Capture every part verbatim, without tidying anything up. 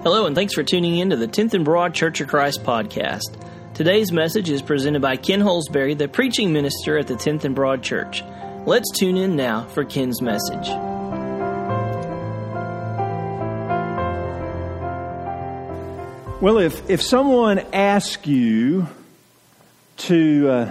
Hello, and thanks for tuning in to the tenth and Broad Church of Christ podcast. Today's message is presented by Ken Holsbury, the preaching minister at the tenth and Broad Church. Let's tune in now for Ken's message. Well, if, if someone asks you to uh,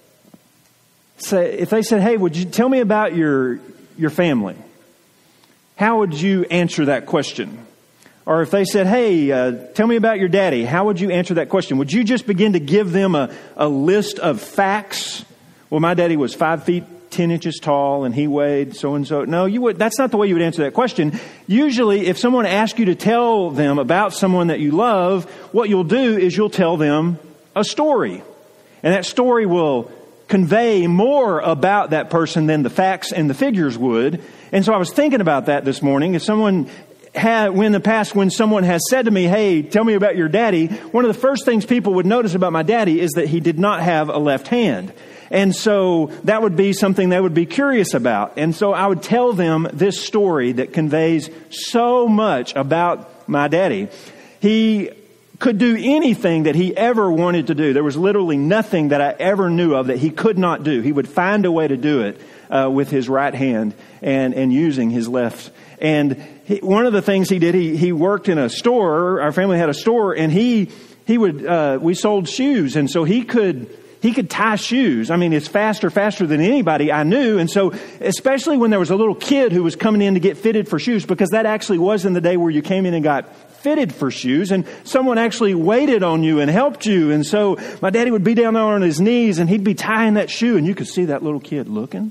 say, if they said, "Hey, would you tell me about your your family?" How would you answer that question? Or if they said, "Hey, uh, tell me about your daddy," how would you answer that question? Would you just begin to give them a, a list of facts? Well, my daddy was five feet ten inches tall and he weighed so and so. No, you would. That's not the way you would answer that question. Usually, if someone asks you to tell them about someone that you love, what you'll do is you'll tell them a story, and that story will convey more about that person than the facts and the figures would. And so I was thinking about that this morning. If someone had, when in the past, when someone has said to me, "Hey, tell me about your daddy," one of the first things people would notice about my daddy is that he did not have a left hand. And so that would be something they would be curious about. And so I would tell them this story that conveys so much about my daddy. He could do anything that he ever wanted to do. There was literally nothing that I ever knew of that he could not do. He would find a way to do it uh, with his right hand and, and using his left. And he, one of the things he did, he, he worked in a store. Our family had a store, and he he would uh, we sold shoes, and so he could he could tie shoes. I mean, it's faster, faster than anybody I knew. And so, especially when there was a little kid who was coming in to get fitted for shoes, because that actually was in the day where you came in and got fitted for shoes, and someone actually waited on you and helped you. And so my daddy would be down there on his knees, and he'd be tying that shoe, and you could see that little kid looking.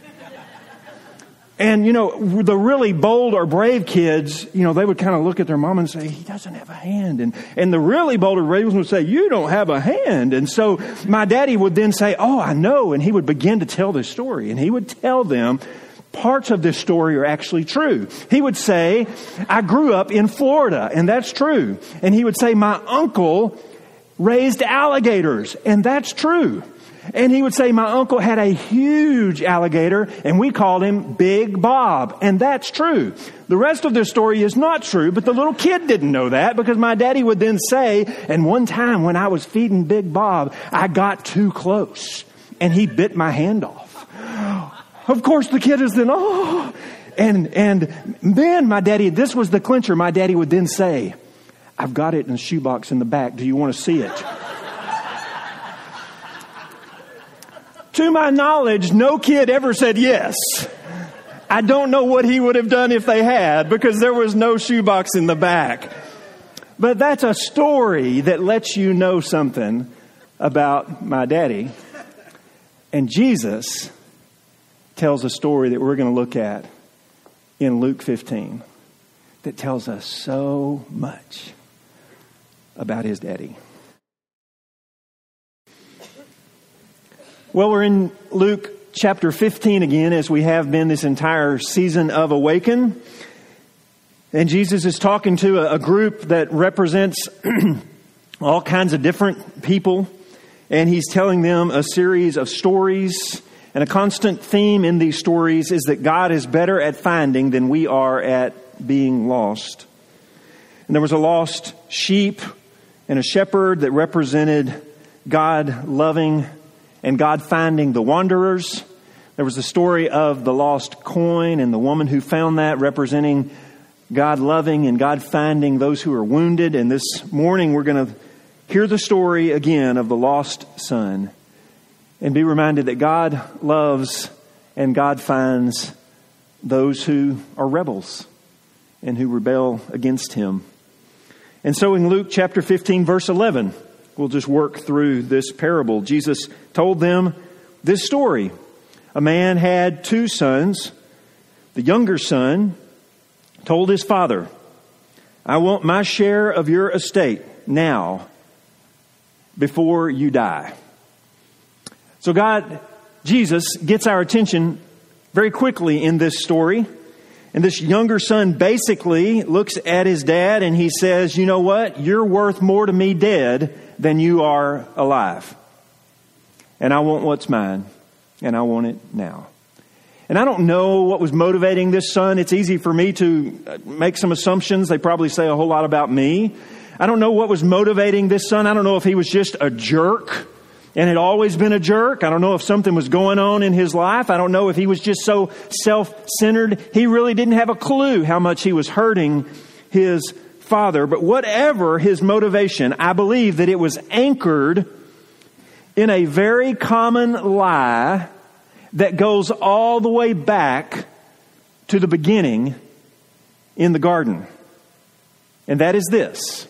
And, you know, the really bold or brave kids, you know, they would kind of look at their mom and say, "He doesn't have a hand." And and the really bold or brave ones would say, "You don't have a hand." And so my daddy would then say, "Oh, I know." And he would begin to tell this story. And he would tell them parts of this story are actually true. He would say, "I grew up in Florida," and that's true. And he would say, "My uncle raised alligators," and that's true. And he would say, "My uncle had a huge alligator, and we called him Big Bob." And that's true. The rest of this story is not true, but the little kid didn't know that, because my daddy would then say, "And one time when I was feeding Big Bob, I got too close, and he bit my hand off." Of course, the kid is then, "Oh." And, and then my daddy, this was the clincher, my daddy would then say, "I've got it in a shoebox in the back. Do you want to see it?" To my knowledge, no kid ever said yes. I don't know what he would have done if they had, because there was no shoebox in the back. But that's a story that lets you know something about my daddy. And Jesus tells a story that we're going to look at in Luke fifteen that tells us so much about his daddy. Well, we're in Luke chapter fifteen again, as we have been this entire season of Awaken. And Jesus is talking to a, a group that represents all kinds of different people. And he's telling them a series of stories. And a constant theme in these stories is that God is better at finding than we are at being lost. And there was a lost sheep and a shepherd that represented God loving and God finding the wanderers. There was the story of the lost coin and the woman who found that, representing God loving and God finding those who are wounded. And this morning we're going to hear the story again of the lost son and be reminded that God loves and God finds those who are rebels and who rebel against him. And so in Luke chapter fifteen, verse eleven, we'll just work through this parable. Jesus told them this story. A man had two sons. The younger son told his father, "I want my share of your estate now, before you die." So God, Jesus, gets our attention very quickly in this story. And this younger son basically looks at his dad and he says, "You know what? You're worth more to me dead than you are alive. And I want what's mine, and I want it now." And I don't know what was motivating this son. It's easy for me to make some assumptions. They probably say a whole lot about me. I don't know what was motivating this son. I don't know if he was just a jerk and had always been a jerk. I don't know if something was going on in his life. I don't know if he was just so self-centered. He really didn't have a clue how much he was hurting his father. But whatever his motivation, I believe that it was anchored in a very common lie that goes all the way back to the beginning in the garden. And that is this: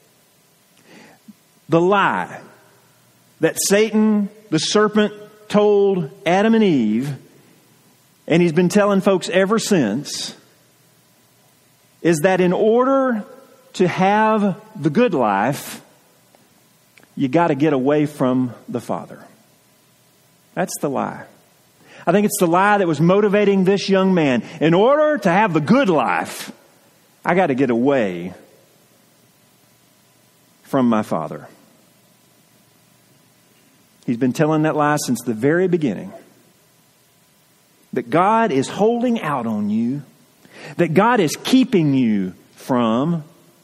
the lie that Satan, the serpent, told Adam and Eve, and he's been telling folks ever since, is that in order to have the good life, you got to get away from the Father. That's the lie. I think it's the lie that was motivating this young man. In order to have the good life, I got to get away from my Father. He's been telling that lie since the very beginning. That God is holding out on you. That God is keeping you from.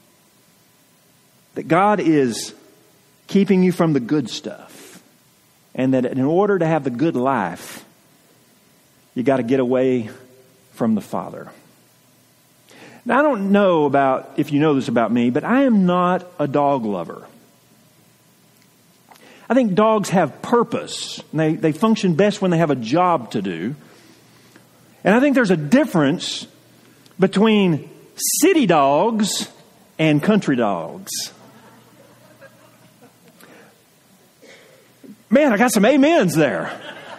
That God is keeping you from the good stuff. And that in order to have the good life, you got to get away from the Father. Now, I don't know about if you know this about me, but I am not a dog lover. I think dogs have purpose. And they, they function best when they have a job to do. And I think there's a difference between city dogs and country dogs. Man, I got some amens there.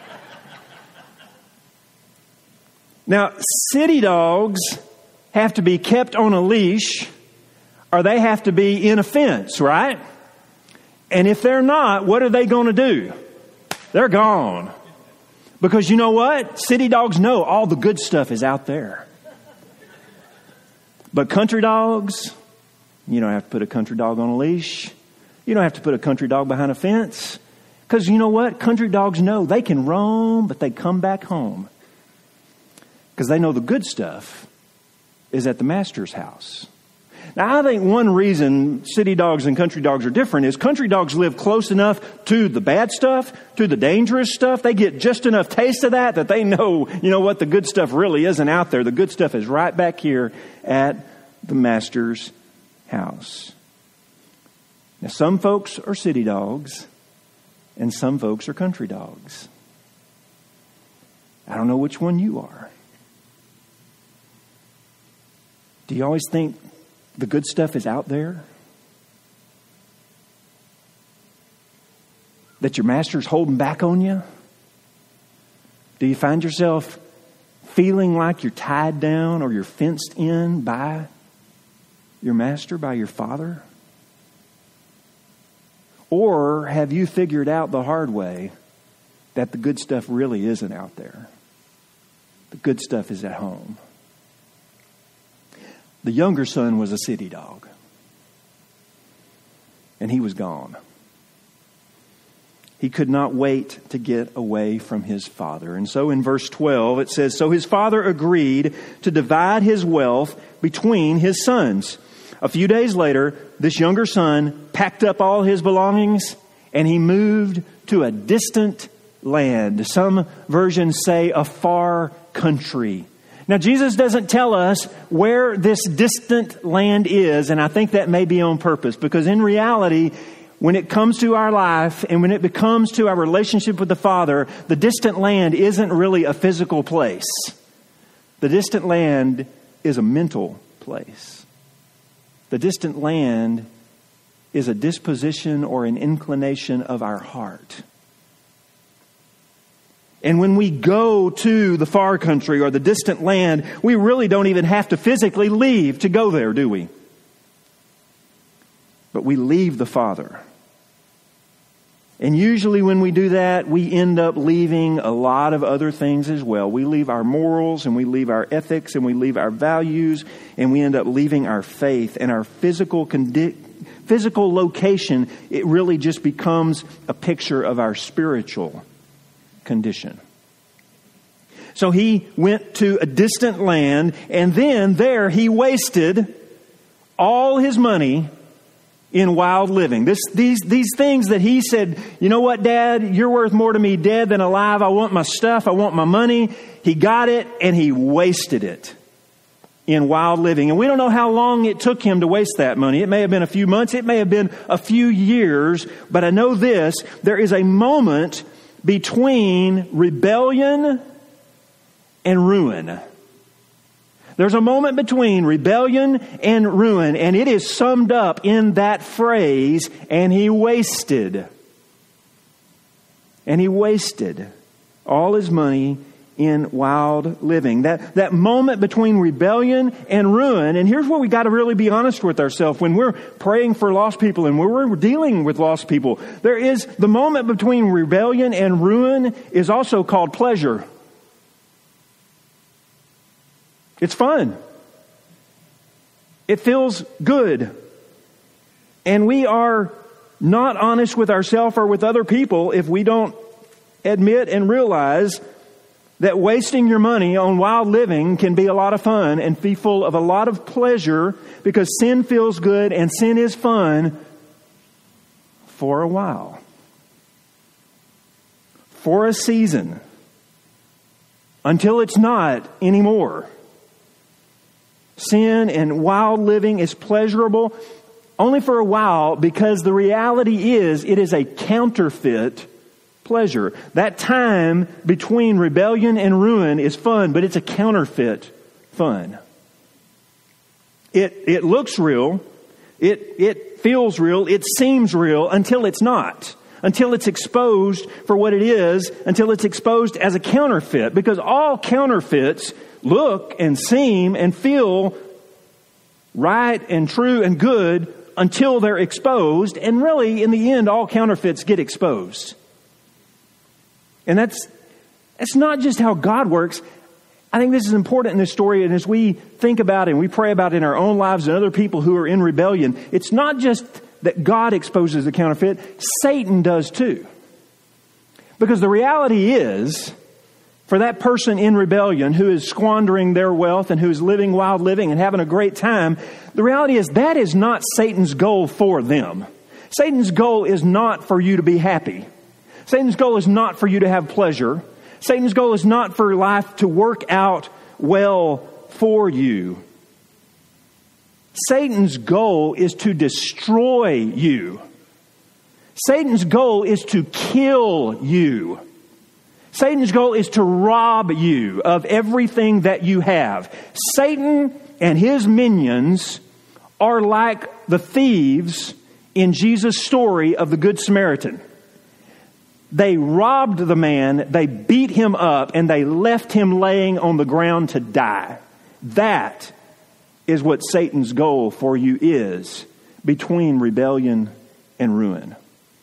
Now, city dogs have to be kept on a leash, or they have to be in a fence, right? And if they're not, what are they going to do? They're gone. Because you know what? City dogs know all the good stuff is out there. But country dogs, you don't have to put a country dog on a leash. You don't have to put a country dog behind a fence. Because you know what? Country dogs know they can roam, but they come back home. Because they know the good stuff is at the master's house. Now, I think one reason city dogs and country dogs are different is country dogs live close enough to the bad stuff, to the dangerous stuff. They get just enough taste of that that they know, you know what, the good stuff really isn't out there. The good stuff is right back here at the master's house. Now, some folks are city dogs and some folks are country dogs. I don't know which one you are. Do you always think the good stuff is out there? That your master's holding back on you? Do you find yourself feeling like you're tied down or you're fenced in by your master, by your Father? Or have you figured out the hard way that the good stuff really isn't out there? The good stuff is at home. The younger son was a city dog. And he was gone. He could not wait to get away from his father. And so in verse twelve it says, so his father agreed to divide his wealth between his sons. A few days later, this younger son packed up all his belongings and he moved to a distant land. Some versions say a far country. Now, Jesus doesn't tell us where this distant land is, and I think that may be on purpose, because in reality, when it comes to our life and when it becomes to our relationship with the Father, the distant land isn't really a physical place. The distant land is a mental place. The distant land is a disposition or an inclination of our heart. And when we go to the far country or the distant land, we really don't even have to physically leave to go there, do we? But we leave the Father. And usually when we do that, we end up leaving a lot of other things as well. We leave our morals and we leave our ethics and we leave our values and we end up leaving our faith and our physical condi- physical location. It really just becomes a picture of our spiritual condition. So he went to a distant land, and then there he wasted all his money in wild living. This, these, these things that he said, you know what, Dad, you're worth more to me dead than alive. I want my stuff. I want my money. He got it, and he wasted it in wild living. And we don't know how long it took him to waste that money. It may have been a few months. It may have been a few years. But I know this, there is a moment between rebellion and ruin. There's a moment between rebellion and ruin, and it is summed up in that phrase, and he wasted. And he wasted all his money in wild living. That, that moment between rebellion and ruin, and here's where we got to really be honest with ourselves. When we're praying for lost people and when we're dealing with lost people, there is the moment between rebellion and ruin is also called pleasure. It's fun. It feels good. And we are not honest with ourselves or with other people if we don't admit and realize that wasting your money on wild living can be a lot of fun and be full of a lot of pleasure, because sin feels good and sin is fun for a while. For a season. Until it's not anymore. Sin and wild living is pleasurable only for a while, because the reality is it is a counterfeit pleasure. That time between rebellion and ruin is fun, but it's a counterfeit fun. It it looks real, it it feels real, it seems real until it's not. Until it's exposed for what it is, until it's exposed as a counterfeit. Because all counterfeits look and seem and feel right and true and good until they're exposed. And really, in the end, all counterfeits get exposed. And that's that's not just how God works. I think this is important in this story. And as we think about it and we pray about it in our own lives and other people who are in rebellion, it's not just that God exposes the counterfeit. Satan does too. Because the reality is, for that person in rebellion who is squandering their wealth and who is living wild living and having a great time, the reality is that is not Satan's goal for them. Satan's goal is not for you to be happy. Satan's goal is not for you to have pleasure. Satan's goal is not for life to work out well for you. Satan's goal is to destroy you. Satan's goal is to kill you. Satan's goal is to rob you of everything that you have. Satan and his minions are like the thieves in Jesus' story of the Good Samaritan. They robbed the man, they beat him up, and they left him laying on the ground to die. That is what Satan's goal for you is between rebellion and ruin.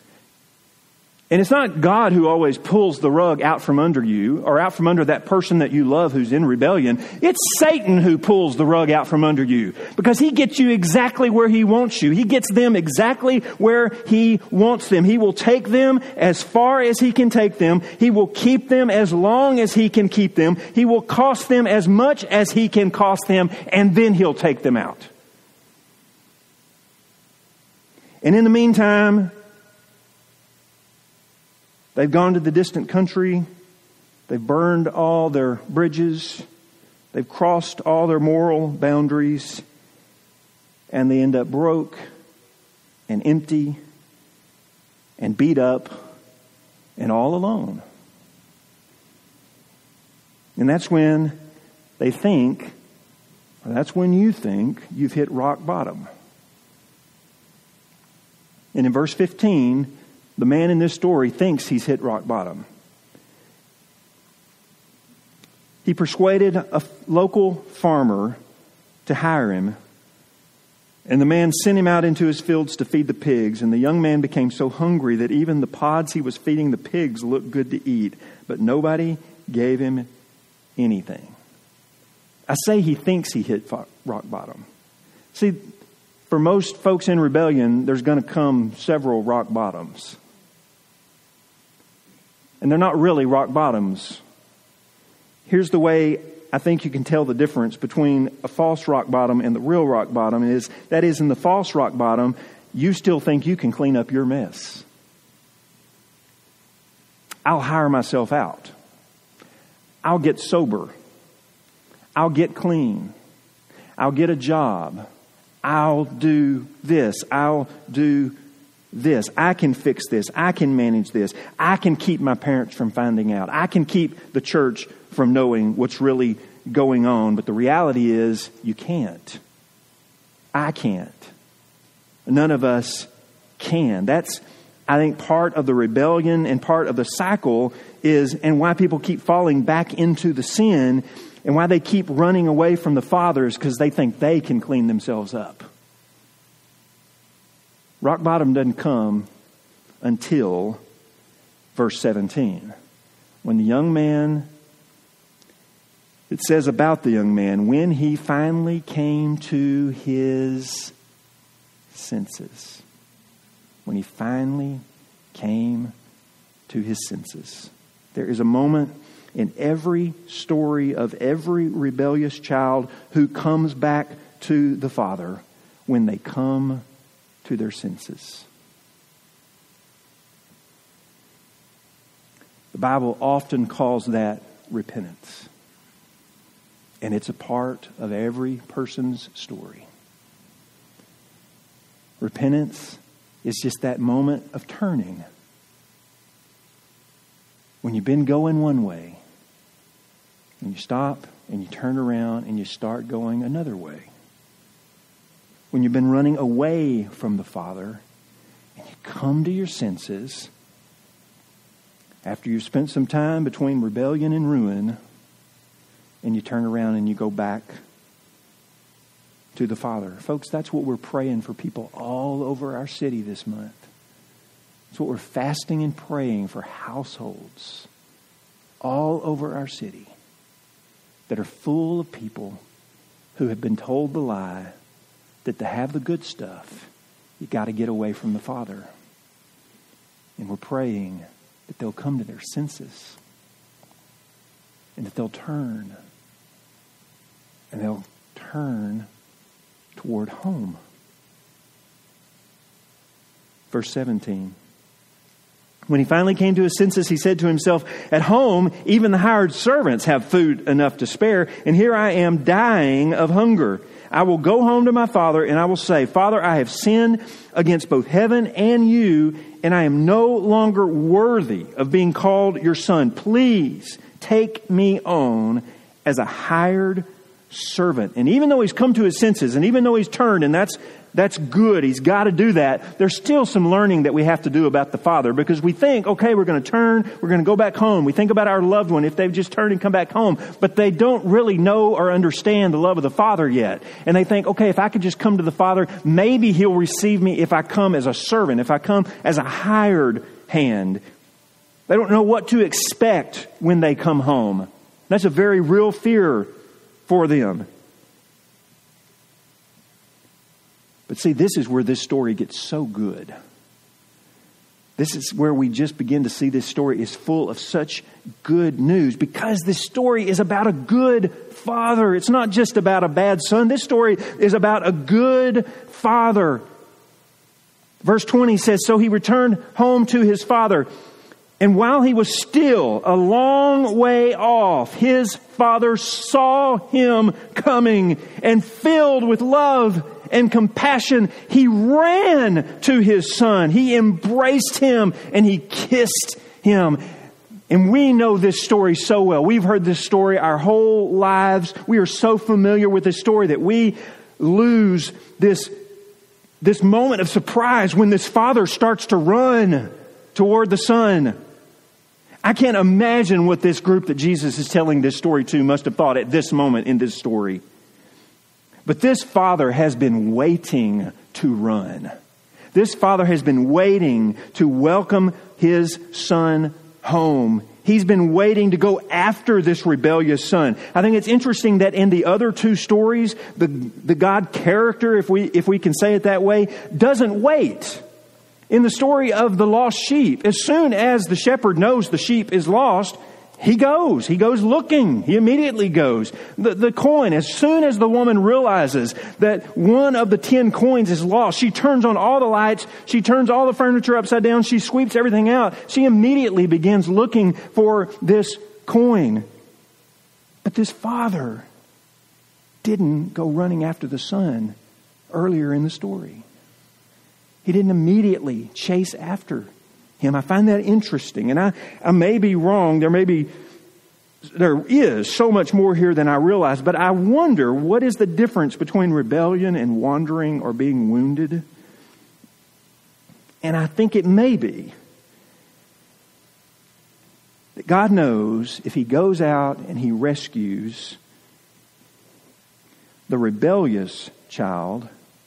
And it's not God who always pulls the rug out from under you or out from under that person that you love who's in rebellion. It's Satan who pulls the rug out from under you, because he gets you exactly where he wants you. He gets them exactly where he wants them. He will take them as far as he can take them. He will keep them as long as he can keep them. He will cost them as much as he can cost them, and then he'll take them out. And in the meantime, they've gone to the distant country. They've burned all their bridges. They've crossed all their moral boundaries. And they end up broke and empty and beat up and all alone. And that's when they think, or that's when you think you've hit rock bottom. And in verse fifteen, the man in this story thinks he's hit rock bottom. He persuaded a local farmer to hire him, and the man sent him out into his fields to feed the pigs. And the young man became so hungry that even the pods he was feeding the pigs looked good to eat, but nobody gave him anything. I say he thinks he hit rock bottom. See, for most folks in rebellion, there's going to come several rock bottoms. And they're not really rock bottoms. here's the way I think you can tell the difference between a false rock bottom and the real rock bottom is, that is, in the false rock bottom, you still think you can clean up your mess. I'll hire myself out. I'll get sober. I'll get clean. I'll get a job. I'll do this. I'll do this. I can fix this. I can manage this. I can keep my parents from finding out. I can keep the church from knowing what's really going on. But the reality is, you can't. I can't. None of us can. That's, I think, part of the rebellion and part of the cycle is, and why people keep falling back into the sin and why they keep running away from the Father is because they think they can clean themselves up. Rock bottom doesn't come until verse seventeen. When the young man, it says about the young man, when he finally came to his senses. When he finally came to his senses. There is a moment in every story of every rebellious child who comes back to the Father when they come to their senses. The Bible often calls that repentance. And it's a part of every person's story. Repentance is just that moment of turning. When you've been going one way, and you stop, and you turn around, and you start going another way. When you've been running away from the Father, and you come to your senses, after you've spent some time between rebellion and ruin, and you turn around and you go back to the Father. Folks, that's what we're praying for people all over our city this month. That's what we're fasting and praying for households all over our city that are full of people who have been told the lie that to have the good stuff, you got to get away from the Father. And we're praying that they'll come to their senses and that they'll turn. And they'll turn toward home. Verse seventeen. When he finally came to his senses, he said to himself, at home, even the hired servants have food enough to spare, and here I am dying of hunger. I will go home to my father, and I will say, Father, I have sinned against both heaven and you, and I am no longer worthy of being called your son. Please take me on as a hired servant. And even though he's come to his senses, and even though he's turned, and that's that's good, he's got to do that, there's still some learning that we have to do about the Father, because we think, okay, we're going to turn, we're going to go back home. We think about our loved one if they've just turned and come back home, but they don't really know or understand the love of the Father yet. And they think, okay, if I could just come to the Father, maybe he'll receive me if I come as a servant, if I come as a hired hand. They don't know what to expect when they come home. That's a very real fear for them. But see, this is where this story gets so good. This is where we just begin to see this story is full of such good news, because this story is about a good father. It's not just about a bad son. This story is about a good father. Verse twenty says, so he returned home to his father. And while he was still a long way off, his father saw him coming, and filled with love and compassion, he ran to his son. He embraced him and he kissed him. And we know this story so well. We've heard this story our whole lives. We are so familiar with this story that we lose this, this moment of surprise when this father starts to run toward the son. I can't imagine what this group that Jesus is telling this story to must have thought at this moment in this story. But this father has been waiting to run. This father has been waiting to welcome his son home. He's been waiting to go after this rebellious son. I think it's interesting that in the other two stories, the, the God character, if we, if we can say it that way, doesn't wait. In the story of the lost sheep, as soon as the shepherd knows the sheep is lost, He goes. He goes looking. He immediately goes. The, the coin, as soon as the woman realizes that one of the ten coins is lost, she turns on all the lights. She turns all the furniture upside down. She sweeps everything out. She immediately begins looking for this coin. But this father didn't go running after the son earlier in the story. He didn't immediately chase after him. I find that interesting. And I, I may be wrong. There may be, there is so much more here than I realize. But I wonder, what is the difference between rebellion and wandering or being wounded? And I think it may be that God knows if He goes out and He rescues the rebellious child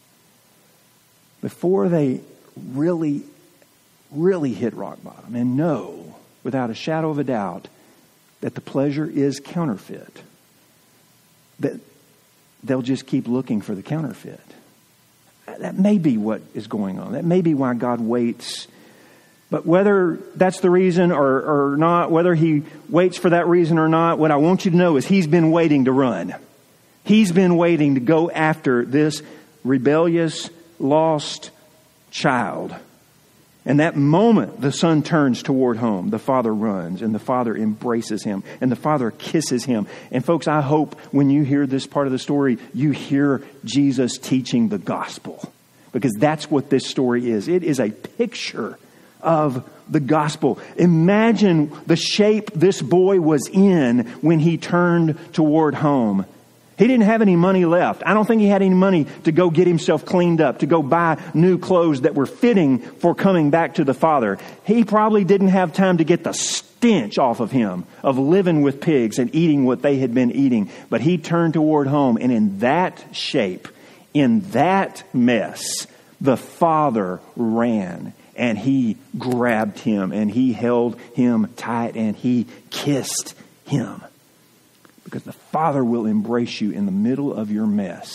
before they really really hit rock bottom and know without a shadow of a doubt that the pleasure is counterfeit, that they'll just keep looking for the counterfeit. That may be what is going on. That may be why God waits. But whether that's the reason or, or not, whether He waits for that reason or not, what I want you to know is He's been waiting to run. He's been waiting to go after this rebellious, lost child. And that moment, the son turns toward home. The father runs, and the father embraces him, and the father kisses him. And folks, I hope when you hear this part of the story, you hear Jesus teaching the gospel. Because that's what this story is. It is a picture of the gospel. Imagine the shape this boy was in when he turned toward home. He didn't have any money left. I don't think he had any money to go get himself cleaned up, to go buy new clothes that were fitting for coming back to the Father. He probably didn't have time to get the stench off of him of living with pigs and eating what they had been eating. But he turned toward home, and in that shape, in that mess, the Father ran, and He grabbed him, and He held him tight, and He kissed him. Because the Father will embrace you in the middle of your mess.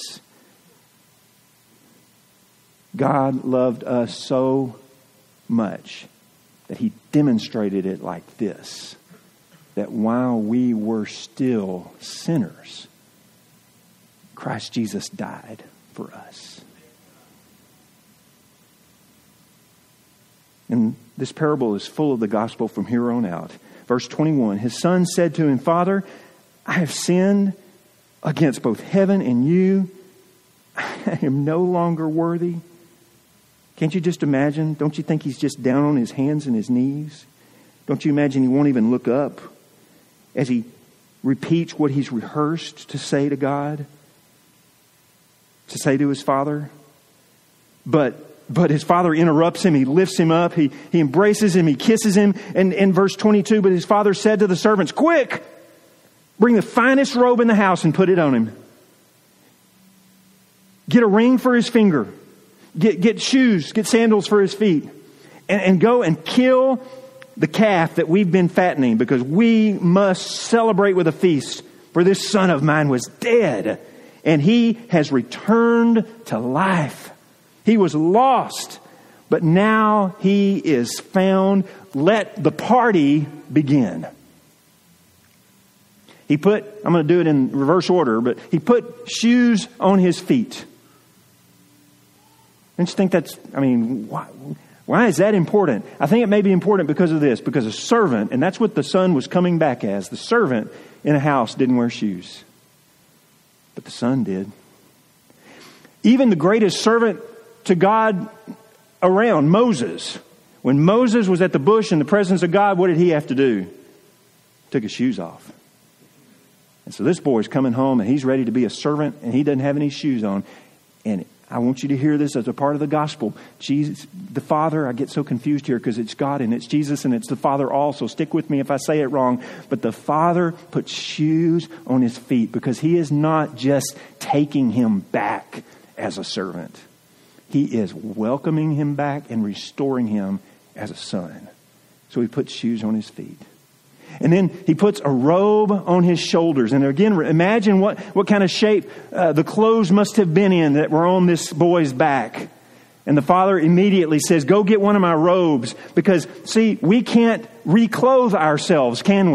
God loved us so much that He demonstrated it like this. That while we were still sinners, Christ Jesus died for us. And this parable is full of the gospel from here on out. Verse twenty-one, His son said to him, Father, I have sinned against both heaven and you. I am no longer worthy. Can't you just imagine? Don't you think he's just down on his hands and his knees? Don't you imagine he won't even look up as he repeats what he's rehearsed to say to God, to say to his Father? But But his father interrupts him. He lifts him up. He, he embraces him. He kisses him. And in verse twenty-two, but his father said to the servants, quick, bring the finest robe in the house and put it on him. Get a ring for his finger. Get, get shoes. Get sandals for his feet. And, and go and kill the calf that we've been fattening, because we must celebrate with a feast. For this son of mine was dead, and he has returned to life. He was lost, but now he is found. Let the party begin. He put, I'm going to do it in reverse order, but he put shoes on his feet. Don't you think that's, I mean, why, why is that important? I think it may be important because of this, because a servant, and that's what the son was coming back as, the servant in a house didn't wear shoes, but the son did. Even the greatest servant to God around, Moses. When Moses was at the bush in the presence of God, what did he have to do? Took his shoes off. And so this boy's coming home and he's ready to be a servant and he doesn't have any shoes on. And I want you to hear this as a part of the gospel. Jesus, the Father, I get so confused here because it's God and it's Jesus and it's the Father also. Stick with me if I say it wrong. But the Father puts shoes on his feet because he is not just taking him back as a servant. He is welcoming him back and restoring him as a son. So he puts shoes on his feet. And then he puts a robe on his shoulders. And again, imagine what, what kind of shape uh, the clothes must have been in that were on this boy's back. And the father immediately says, go get one of my robes. Because, see, we can't reclothe ourselves, can we?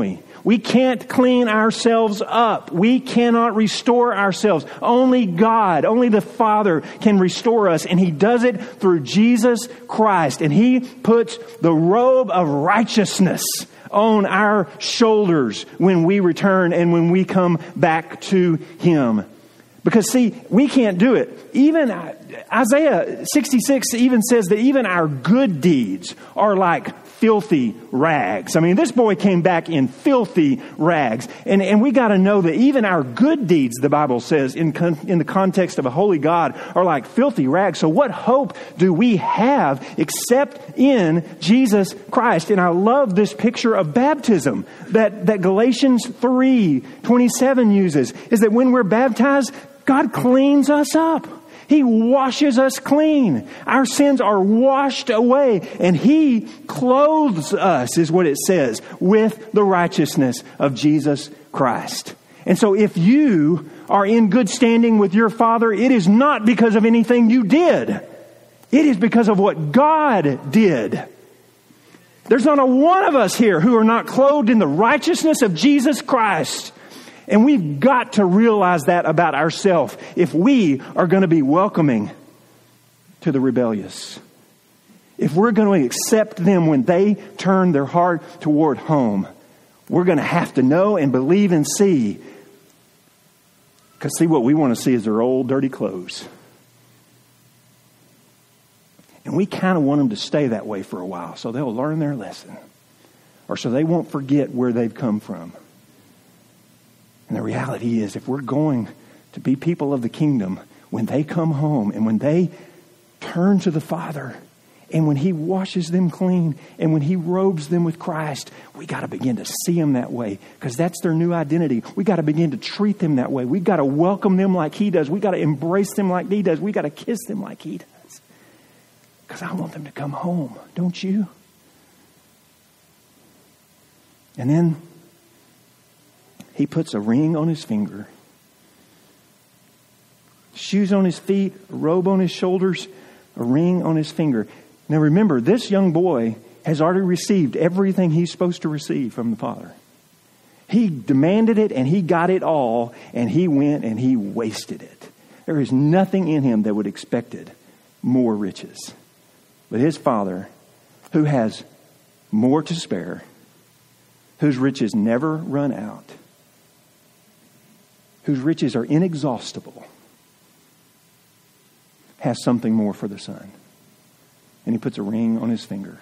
We can't clean ourselves up. We cannot restore ourselves. Only God, only the Father can restore us. And He does it through Jesus Christ. And He puts the robe of righteousness on our shoulders when we return and when we come back to Him. Because see, we can't do it. Even Isaiah sixty-six even says that even our good deeds are like filthy rags. I mean, this boy came back in filthy rags. And, and we got to know that even our good deeds, the Bible says, in, con, in the context of a holy God, are like filthy rags. So what hope do we have except in Jesus Christ? And I love this picture of baptism that, that Galatians three twenty-seven uses, is that when we're baptized, God cleans us up. He washes us clean. Our sins are washed away, and He clothes us, is what it says, with the righteousness of Jesus Christ. And so if you are in good standing with your Father, it is not because of anything you did. It is because of what God did. There's not a one of us here who are not clothed in the righteousness of Jesus Christ. And we've got to realize that about ourselves if we are going to be welcoming to the rebellious. If we're going to accept them when they turn their heart toward home, we're going to have to know and believe and see. Because see, what we want to see is their old dirty clothes. And we kind of want them to stay that way for a while so they'll learn their lesson. Or so they won't forget where they've come from. And the reality is, if we're going to be people of the kingdom, when they come home and when they turn to the Father and when He washes them clean and when He robes them with Christ, we got to begin to see them that way because that's their new identity. We got to begin to treat them that way. We got to welcome them like He does. We got to embrace them like He does. We got to kiss them like He does. Because I want them to come home, don't you? And then He puts a ring on his finger, shoes on his feet, a robe on his shoulders, a ring on his finger. Now remember, this young boy has already received everything he's supposed to receive from the Father. He demanded it and he got it all, and he went and he wasted it. There is nothing in him that would expected more riches. But his Father, who has more to spare, whose riches never run out, whose riches are inexhaustible, has something more for the Son. And He puts a ring on his finger.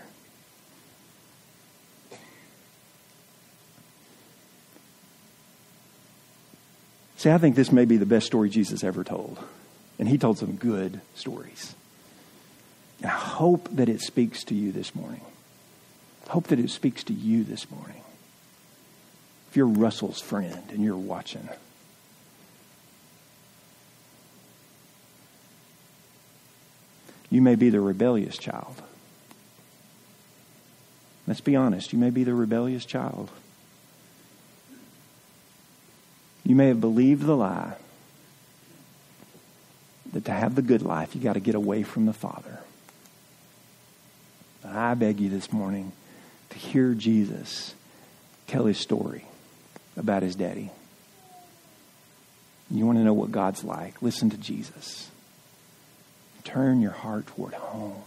See, I think this may be the best story Jesus ever told. And He told some good stories. And I hope that it speaks to you this morning. I hope that it speaks to you this morning. If you're Russell's friend and you're watching, you may be the rebellious child. Let's be honest. You may be the rebellious child. You may have believed the lie that to have the good life, you got to get away from the Father. But I beg you this morning to hear Jesus tell His story about His daddy. You want to know what God's like? Listen to Jesus. Turn your heart toward home.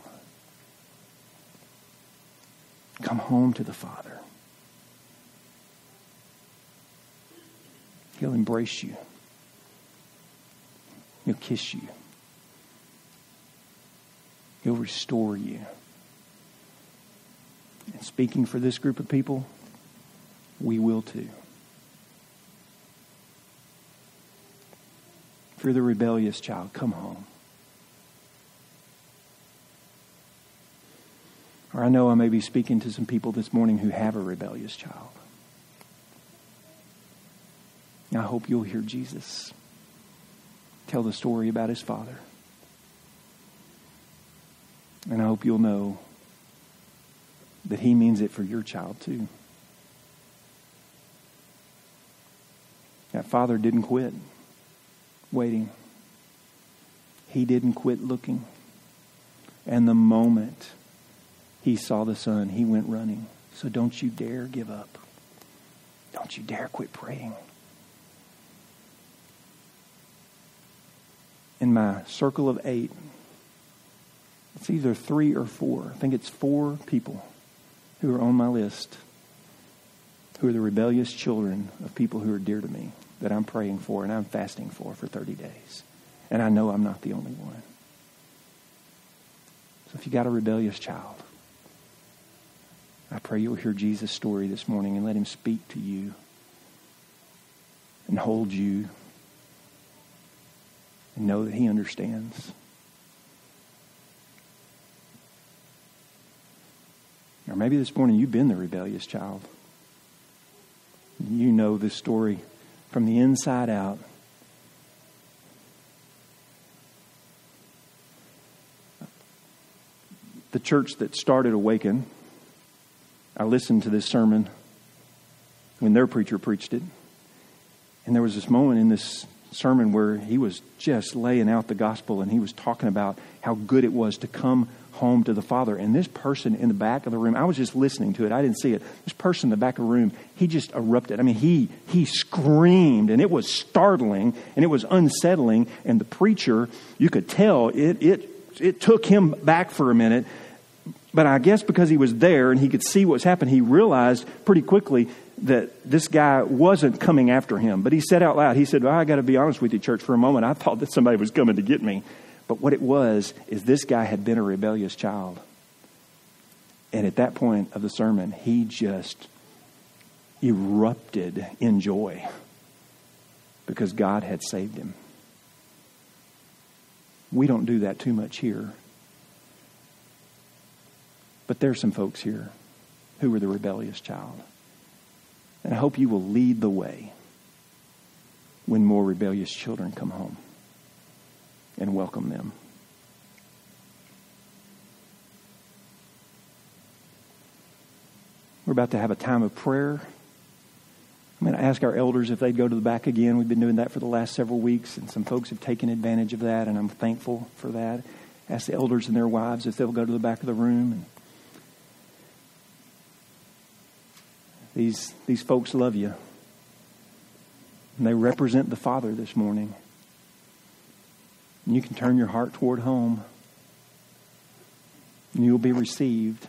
Come home to the Father. He'll embrace you. He'll kiss you. He'll restore you. And speaking for this group of people, we will too. If you're the rebellious child, come home. Or I know I may be speaking to some people this morning who have a rebellious child. I hope you'll hear Jesus tell the story about His Father. And I hope you'll know that He means it for your child too. That Father didn't quit waiting. He didn't quit looking. And the moment He saw the Son, He went running. So don't you dare give up. don't you dare quit praying. In my circle of eight, it's either three or four. I think it's four people who are on my list who are the rebellious children of people who are dear to me that I'm praying for and I'm fasting for for thirty days. And I know I'm not the only one. So if you got a rebellious child, I pray you'll hear Jesus' story this morning and let him speak to you and hold you and know that he understands. Or maybe this morning you've been the rebellious child. You know this story from the inside out. The church that started Awaken, I listened to this sermon when their preacher preached it. And there was this moment in this sermon where he was just laying out the gospel and he was talking about how good it was to come home to the Father. And this person in the back of the room, I was just listening to it. I didn't see it. This person in the back of the room, he just erupted. I mean, he he screamed, and it was startling, and it was unsettling. And the preacher, you could tell it it it took him back for a minute. But I guess because he was there and he could see what's happened, he realized pretty quickly that this guy wasn't coming after him. But he said out loud, he said, well, I got to be honest with you, church, for a moment, I thought that somebody was coming to get me. But what it was is this guy had been a rebellious child. And at that point of the sermon, he just erupted in joy because God had saved him. We don't do that too much here. But there's some folks here who were the rebellious child. And I hope you will lead the way when more rebellious children come home and welcome them. We're about to have a time of prayer. I'm going to ask our elders if they'd go to the back again. We've been doing that for the last several weeks, and some folks have taken advantage of that, and I'm thankful for that. Ask the elders and their wives if they'll go to the back of the room. And these these folks love you, and they represent the Father this morning. And you can turn your heart toward home, and you'll be received.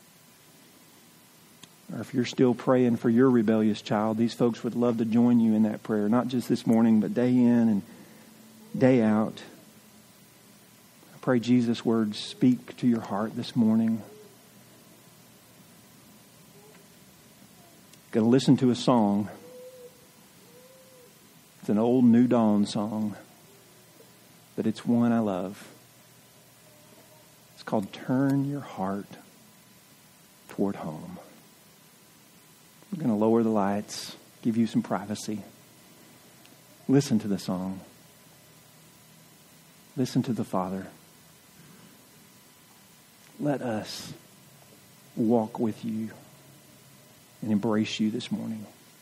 Or if you're still praying for your rebellious child, these folks would love to join you in that prayer, not just this morning, but day in and day out. I pray Jesus' words speak to your heart this morning. Going to listen to a song. It's an old New Dawn song, but it's one I love. It's called Turn Your Heart Toward Home. We're going to lower the lights, give you some privacy. Listen to the song. Listen to the Father. Let us walk with you and embrace you this morning.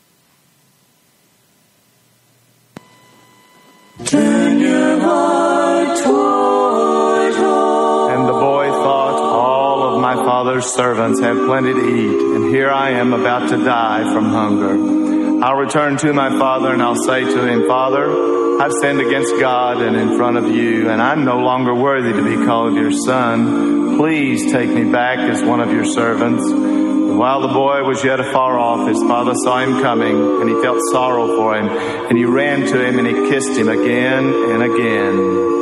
Turn your heart toward home. And the boy thought, all of my father's servants have plenty to eat, and here I am about to die from hunger. I'll return to my father, and I'll say to him, Father, I've sinned against God and in front of you, and I'm no longer worthy to be called your son. Please take me back as one of your servants. And while the boy was yet afar off, his father saw him coming, and he felt sorrow for him, and he ran to him, and he kissed him again and again.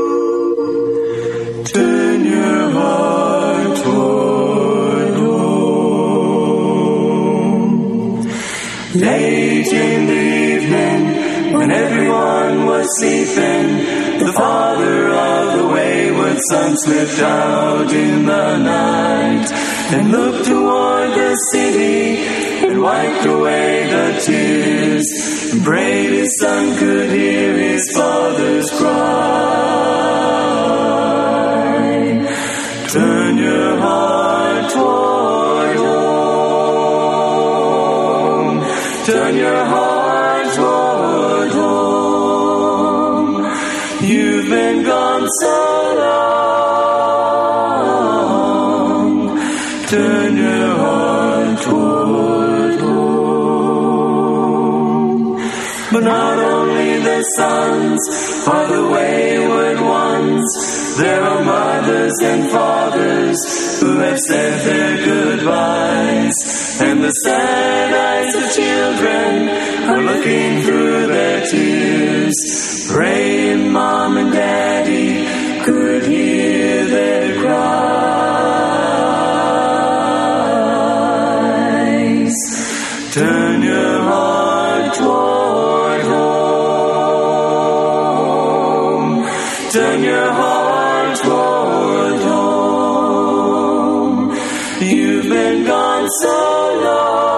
Turn your heart toward home. Late in the evening, when everyone was sleeping, the father of the wayward son slipped out in the night and looked toward the city and wiped away the tears and prayed his son could hear his father's cry. Turn your heart toward home. Turn your heart toward home. You've been gone so long. Turn your heart toward home. But not only the sons are the wayward ones. There are mothers and fathers who have said their goodbyes. And the sad eyes of children are looking through their tears, praying Mom and Daddy could hear their cries. Turn your heart toward home. Turn your heart toward home. You've been gone so long.